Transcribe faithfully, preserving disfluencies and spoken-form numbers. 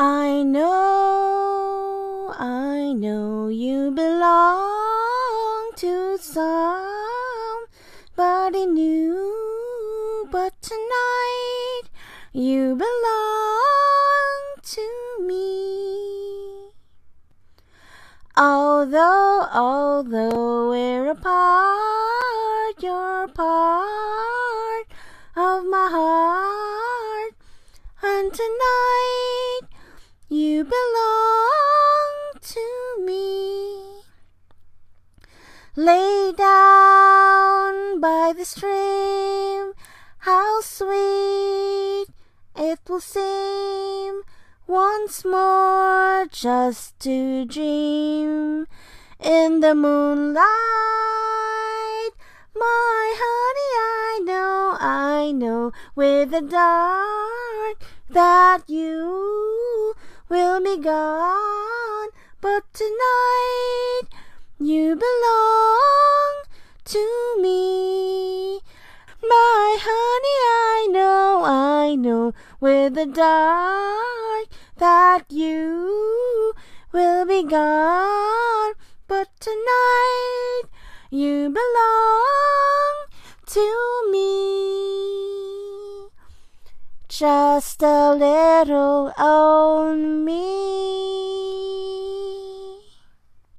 I know, I know you belong to somebody new, but tonight you belong to me. Although, although we're apart, you're part of my heart, and tonight you belong to me. Lay down by the stream, how sweet it will seem once more just to dream in the moonlight. My honey, I know, I know with the dark that you will be gone, but tonight you belong to me. My honey, I know, I know with the dark that you will be gone, but tonight you belong to me. Just a little on me.